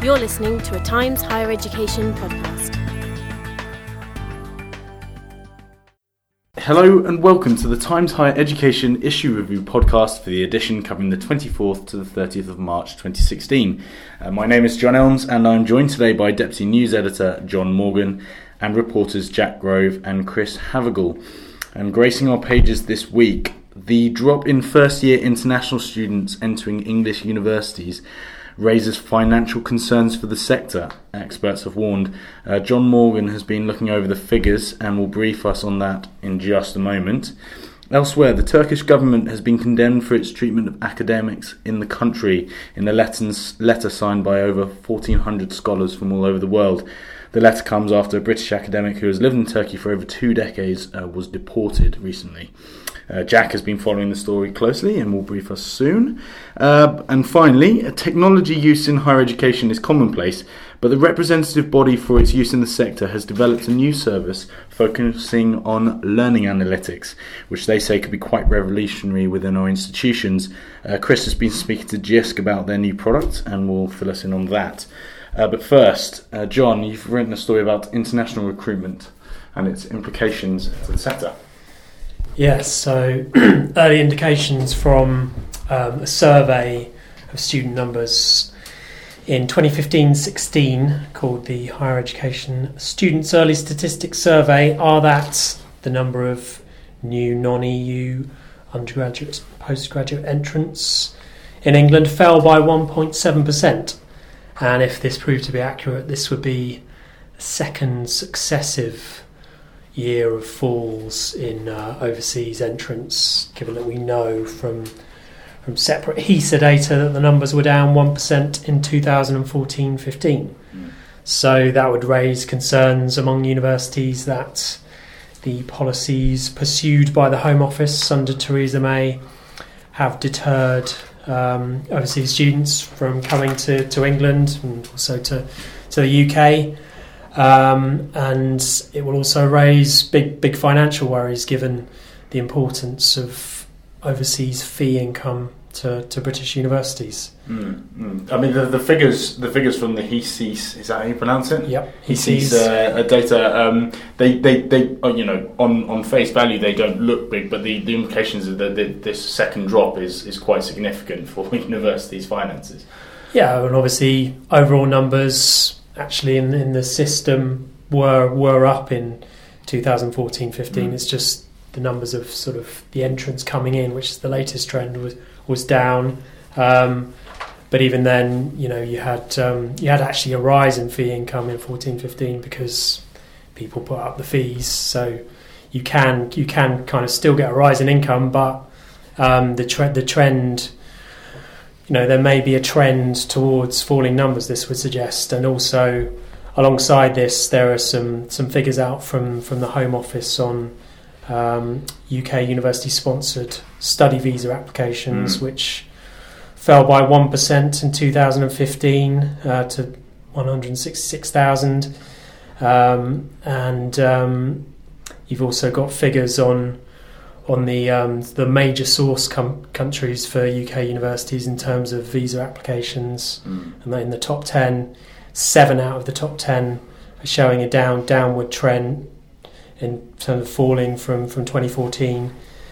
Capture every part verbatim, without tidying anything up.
You're listening to a Times Higher Education podcast. Hello and welcome to the Times Higher Education Issue Review podcast for the edition covering the twenty-fourth to the thirtieth of March twenty sixteen. Uh, my name is John Elms and I'm joined today by Deputy News Editor John Morgan and reporters Jack Grove and Chris Havergal. And gracing our pages this week, the drop in first-year international students entering English universities raises financial concerns for the sector, experts have warned. Uh, John Morgan has been looking over the figures and will brief us on that in just a moment. Elsewhere, the Turkish government has been condemned for its treatment of academics in the country in a letter signed by over fourteen hundred scholars from all over the world. The letter comes after a British academic who has lived in Turkey for over two decades uh, was deported recently. Uh, Jack has been following the story closely and will brief us soon. Uh, and finally, technology use in higher education is commonplace, but the representative body for its use in the sector has developed a new service focusing on learning analytics, which they say could be quite revolutionary within our institutions. Uh, Chris has been speaking to J I S C about their new product and will fill us in on that. Uh, but first, uh, John, you've written a story about international recruitment and its implications for the sector. Yes, so early indications from um, a survey of student numbers in twenty fifteen sixteen called the Higher Education Students Early Statistics Survey are that the number of new non-E U undergraduate postgraduate entrants in England fell by one point seven percent. And if this proved to be accurate, this would be a second successive year of falls in uh, overseas entrants, given that we know from from separate HESA data that the numbers were down one percent in two thousand fourteen fifteen. Mm. So that would raise concerns among universities that the policies pursued by the Home Office under Theresa May have deterred um, overseas students from coming to, to England and also to, to the U K. Um, and it will also raise big, big financial worries given the importance of overseas fee income to, to British universities. Mm, mm. I mean, the, the figures, the figures from the HESIS, is that how you pronounce it? Yep, HESIS uh, data. Um, they, they, they, uh, you know, on, on face value, they don't look big, but the, the implications of the, the, this second drop is, is quite significant for universities' finances. Yeah, and obviously overall numbers actually in in the system were were up in two thousand fourteen fifteen. Mm. It's just the numbers of sort of the entrants coming in, which is the latest trend, was was down. Um, but even then, you know, you had um, you had actually a rise in fee income in fourteen fifteen because people put up the fees. So you can you can kind of still get a rise in income, but um, the tre- the trend. You know, there may be a trend towards falling numbers, this would suggest. And also, alongside this, there are some, some figures out from, from the Home Office on um, U K university-sponsored study visa applications, mm. which fell by one percent in two thousand fifteen uh, to one hundred sixty-six thousand. Um, and um, you've also got figures on... on the um, the major source com- countries for U K universities in terms of visa applications, mm. and in the top ten, seven out of the top ten are showing a down downward trend in terms of falling from, from twenty fourteen.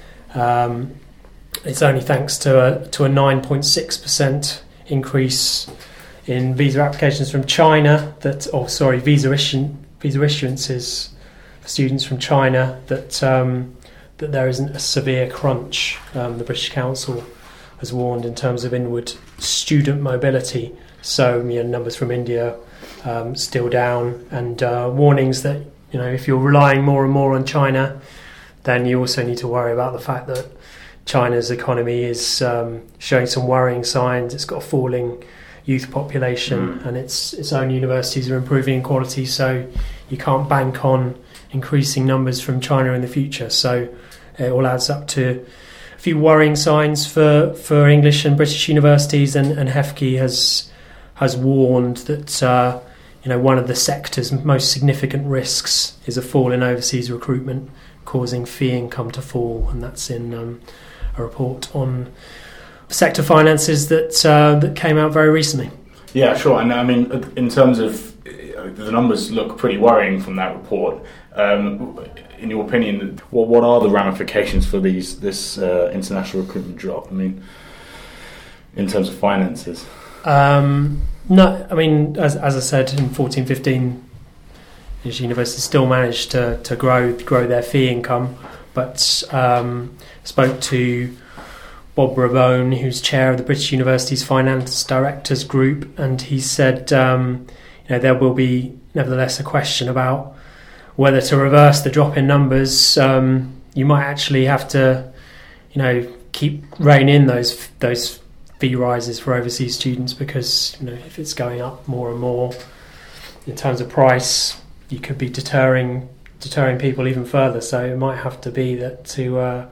Um, it's only thanks to a to a nine point six percent increase in visa applications from China that, oh sorry, visa issue visa issuances for students from China that. Um, that there isn't a severe crunch. Um, the British Council has warned in terms of inward student mobility. So, you know, numbers from India um, still down, and uh, warnings that, you know, if you're relying more and more on China, then you also need to worry about the fact that China's economy is um, showing some worrying signs. It's got a falling youth population, mm. and its its own universities are improving in quality. So you can't bank on increasing numbers from China in the future. So it all adds up to a few worrying signs for, for English and British universities, and, and H E F C has has warned that uh, you know one of the sector's most significant risks is a fall in overseas recruitment, causing fee income to fall, and that's in um, a report on sector finances that uh, that came out very recently. Yeah, sure. And I mean, in terms of the numbers, look pretty worrying from that report. Um, in your opinion, what what are the ramifications for these this uh, international recruitment drop? I mean, in terms of finances. Um, no, I mean, as as I said, in fourteen fifteen, universities still managed to to grow grow their fee income, but um, spoke to Bob Rabone, who's chair of the British University's Finance Directors Group, and he said, um, you know, there will be nevertheless a question about whether to reverse the drop in numbers. Um, you might actually have to, you know, keep rein in those those fee rises for overseas students, because, you know, if it's going up more and more in terms of price, you could be deterring deterring people even further. So it might have to be that to uh,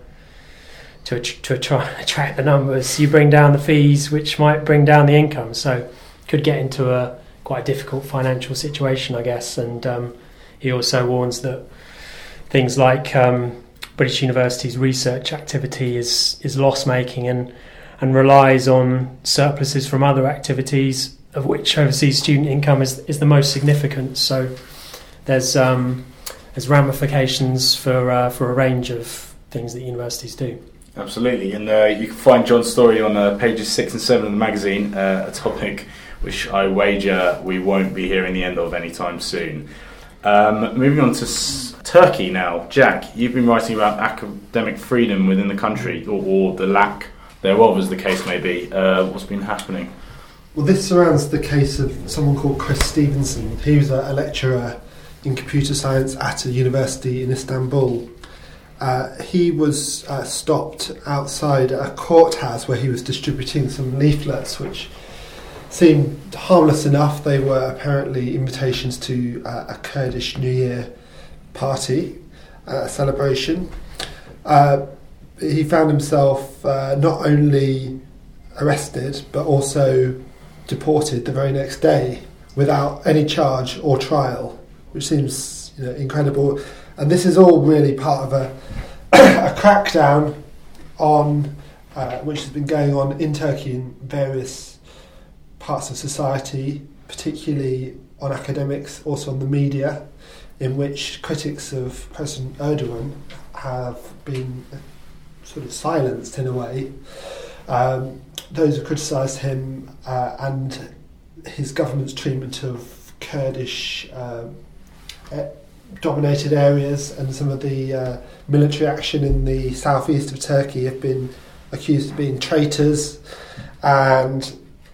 to to try and attract the numbers, you bring down the fees, which might bring down the income. So could get into a quite a difficult financial situation, I guess. And um, he also warns that things like um, British University's research activity is is loss making and and relies on surpluses from other activities, of which overseas student income is is the most significant. So there's um, there's ramifications for uh, for a range of things that universities do. Absolutely, and uh, you can find John's story on uh, pages six and seven of the magazine, uh, a topic which I wager we won't be hearing the end of anytime soon. Um, moving on to s- Turkey now. Jack, you've been writing about academic freedom within the country, or, or the lack thereof, as the case may be. Uh, what's been happening? Well, this surrounds the case of someone called Chris Stevenson. He was a, a lecturer in computer science at a university in Istanbul. Uh, he was uh, stopped outside a courthouse where he was distributing some leaflets which seemed harmless enough. They were apparently invitations to uh, a Kurdish New Year party, uh, celebration. Uh, he found himself uh, not only arrested but also deported the very next day without any charge or trial, which seems, you know, incredible. And this is all really part of a, a crackdown on uh, which has been going on in Turkey in various parts of society, particularly on academics, also on the media, in which critics of President Erdogan have been sort of silenced in a way. Um, those who criticised him uh, and his government's treatment of Kurdish uh, dominated areas and some of the uh, military action in the southeast of Turkey have been accused of being traitors, and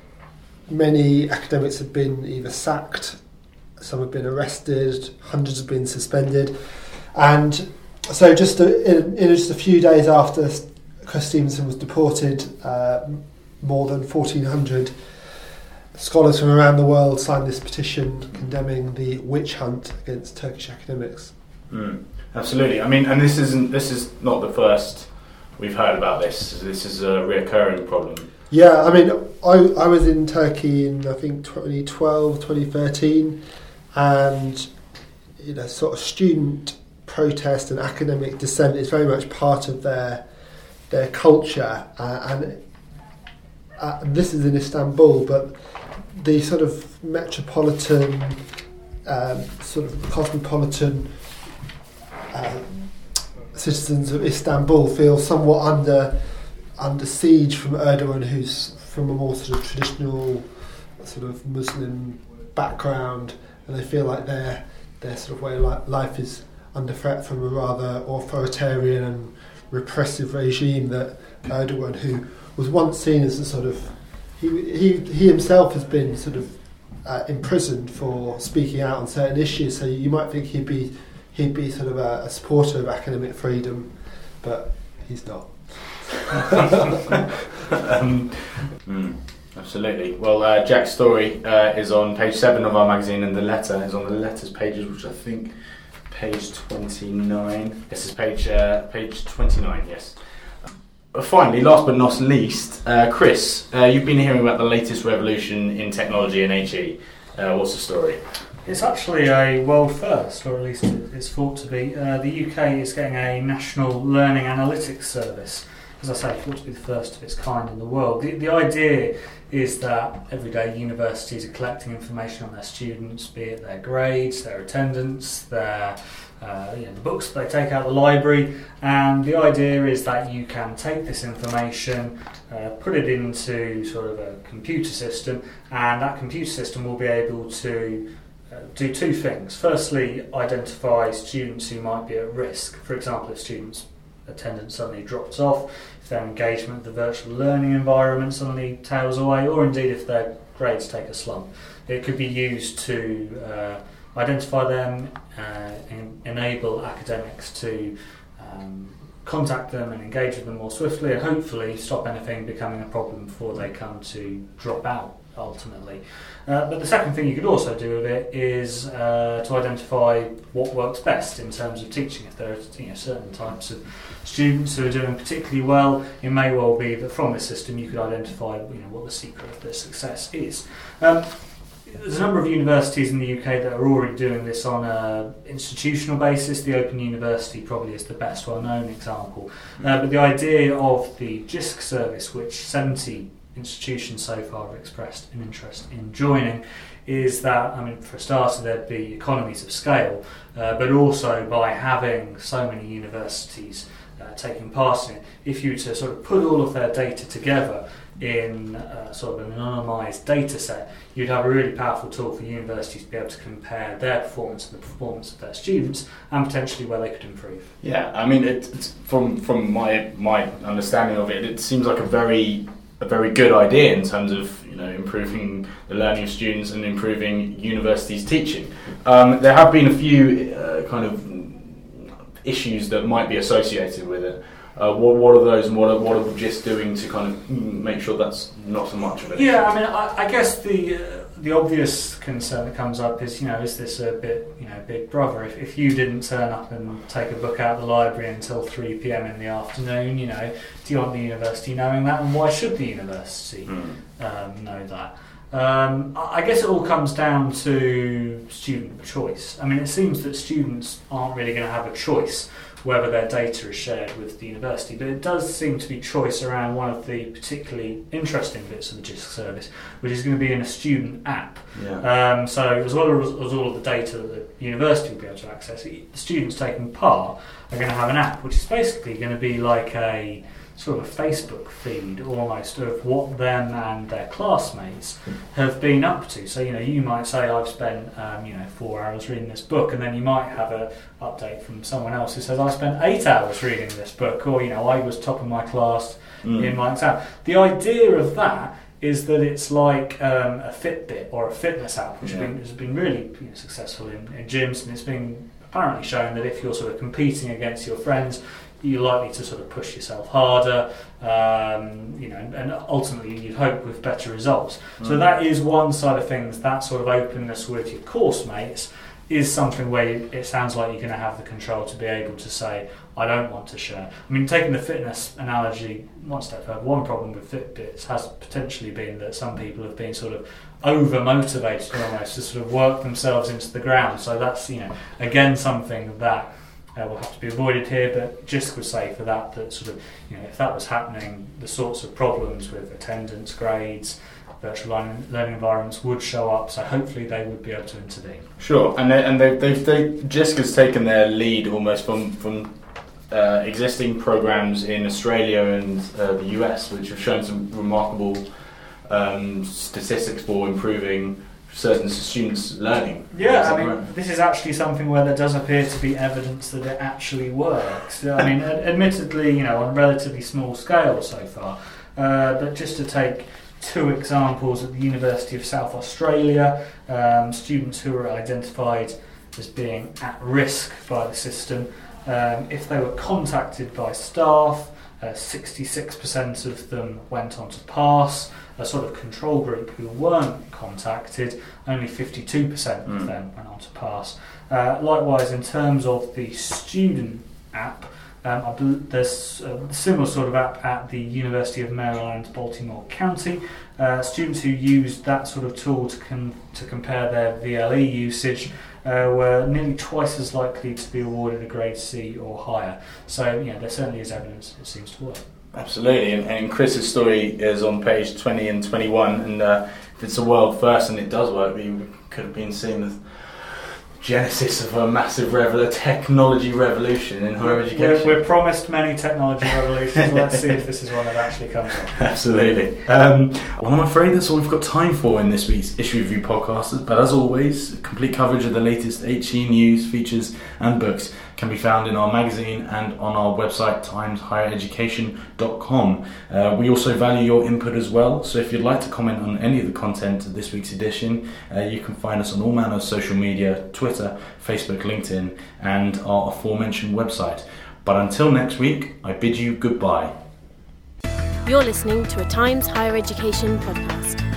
many academics have been either sacked, some have been arrested, hundreds have been suspended. And so just a, in, in just a few days after Chris Stevenson was deported, uh, more than fourteen hundred scholars from around the world signed this petition condemning the witch hunt against Turkish academics. Mm, absolutely. I mean, and this isn't this is not the first we've heard about this. This is a reoccurring problem. Yeah, I mean, I I was in Turkey in, I think, twenty twelve, twenty thirteen, and, you know, sort of student protest and academic dissent is very much part of their their culture, uh, and uh, this is in Istanbul, but the sort of metropolitan, um, sort of cosmopolitan uh, citizens of Istanbul feel somewhat under under siege from Erdogan, who's from a more sort of traditional, sort of Muslim background, and they feel like their their sort of way of life is under threat from a rather authoritarian and repressive regime that Erdogan, who was once seen as a sort of he he he himself has been sort of uh, imprisoned for speaking out on certain issues. So you might think he'd be he'd be sort of a, a supporter of academic freedom, but he's not. um, mm, absolutely. Well, uh, Jack's story uh, is on page seven of our magazine, and the letter is on the letters pages, which I think page twenty-nine. This is page uh, page twenty-nine. Yes. Uh, finally, last but not least, uh, Chris, uh, you've been hearing about the latest revolution in technology in H E. Uh, what's the story? It's actually a world first, or at least it's thought to be. Uh, the U K is getting a national learning analytics service. as I say, thought to be the first of its kind in the world. The, the idea is that every day universities are collecting information on their students, be it their grades, their attendance, their uh, you know, the books that they take out of the library, and the idea is that you can take this information, uh, put it into sort of a computer system, and that computer system will be able to uh, do two things. Firstly, identify students who might be at risk. For example, if students' attendance suddenly drops off, if their engagement with the virtual learning environment suddenly tails away, or indeed if their grades take a slump. It could be used to uh, identify them, uh, and enable academics to um, contact them and engage with them more swiftly, and hopefully stop anything becoming a problem before they come to drop out ultimately. Uh, but the second thing you could also do with it is uh, to identify what works best in terms of teaching. If there are you know, certain types of students who are doing particularly well, it may well be that from this system you could identify you know, what the secret of their success is. Um, There's a number of universities in the U K that are already doing this on an institutional basis. The Open University probably is the best well-known example. Uh, but the idea of the JISC service, which seventy institutions so far have expressed an interest in joining, is that, I mean, for a starter, there'd be economies of scale, uh, but also by having so many universities uh, taking part in it, if you were to sort of put all of their data together in uh, sort of an anonymised data set, you'd have a really powerful tool for universities to be able to compare their performance and the performance of their students, and potentially where they could improve. Yeah, I mean, it, it's, from from my my understanding of it, it seems like a very a very good idea in terms of you know improving the learning of students and improving universities' teaching. Um, there have been a few uh, kind of issues that might be associated with it. Uh, what, what are those, and what are, what are we just doing to kind of make sure that's not so much of it? Yeah, I mean, I, I guess the uh, the obvious concern that comes up is, you know, is this a bit, you know, Big Brother? If, if you didn't turn up and take a book out of the library until three p.m. in the afternoon, you know, do you want the university knowing that, and why should the university mm. um, know that? Um, I guess it all comes down to student choice. I mean, it seems that students aren't really going to have a choice whether their data is shared with the university, but it does seem to be choice around one of the particularly interesting bits of the JISC service, which is going to be in a student app. Yeah. Um, so as well as, as all of the data that the university will be able to access, the students taking part are going to have an app, which is basically going to be like a sort of a Facebook feed almost of what them and their classmates have been up to. So, you know, you might say, I've spent, um, you know, four hours reading this book, and then you might have a update from someone else who says, I spent eight hours reading this book, or, you know, I was top of my class mm. in my exam. The idea of that is that it's like um, a Fitbit or a fitness app, which yeah. has, been, has been really you know, successful in, in gyms, and it's been apparently shown that if you're sort of competing against your friends, you're likely to sort of push yourself harder, um, you know, and ultimately you'd hope with better results. Mm. So that is one side of things. That sort of openness with your course mates is something where you, it sounds like you're going to have the control to be able to say, I don't want to share. I mean, taking the fitness analogy one step further, one problem with Fitbits has potentially been that some people have been sort of over-motivated almost to sort of work themselves into the ground. So that's, you know, again, something that Uh, will have to be avoided here, but JISC would say for that that sort of, you know, if that was happening, the sorts of problems with attendance, grades, virtual learning, learning environments would show up. So hopefully they would be able to intervene. Sure, and they, and they, they've they, JISC has taken their lead almost from from uh, existing programs in Australia and uh, the U S, which have shown some remarkable um, statistics for improving certain students' learning. Yeah, I mean, right? This is actually something where there does appear to be evidence that it actually works. I mean, ad- admittedly, you know, on a relatively small scale so far, uh, but just to take two examples, at the University of South Australia, um, students who were identified as being at risk by the system, um, if they were contacted by staff, uh, sixty-six percent of them went on to pass. A sort of control group who weren't contacted, only fifty-two percent mm. of them went on to pass. Uh, likewise, in terms of the student app, um, I believe there's a similar sort of app at the University of Maryland, Baltimore County. Uh, students who used that sort of tool to, com- to compare their V L E usage uh, were nearly twice as likely to be awarded a grade C or higher. So, you know, there certainly is evidence it seems to work. Absolutely, and, and Chris's story is on page twenty and twenty-one, and uh, if it's a world first and it does work, we could have been seeing the genesis of a massive revel- technology revolution in higher education. We're, we're promised many technology revolutions. Let's see if this is one that actually comes up. Absolutely. Um, well, I'm afraid that's all we've got time for in this week's Issue Review podcast. But as always, complete coverage of the latest H E news, features and books can be found in our magazine and on our website, times higher education dot com. Uh, we also value your input as well, so if you'd like to comment on any of the content of this week's edition, uh, you can find us on all manner of social media, Twitter, Facebook, LinkedIn, and our aforementioned website. But until next week, I bid you goodbye. You're listening to a Times Higher Education podcast.